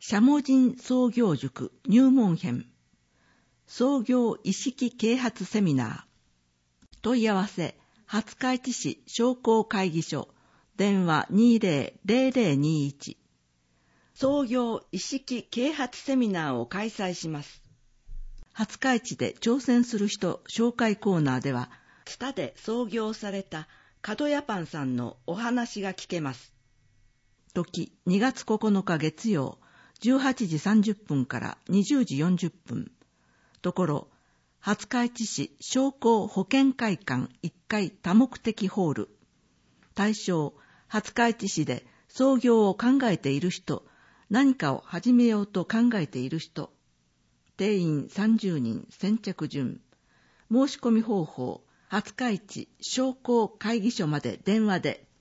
社文人創業塾入門編、創業意識啓発セミナー、問い合わせ、廿日市市商工会議所、電話 20-0021、創業意識啓発セミナーを開催します。廿日市で挑戦する人紹介コーナーでは、ツタで創業された角屋パンさんのお話が聞けます。時2月9日月曜、18時30分から20時40分。ところ、廿日市市商工保健会館1階多目的ホール。対象、廿日市市で創業を考えている人、何かを始めようと考えている人。定員30人先着順。申し込み方法、廿日市商工会議所まで電話で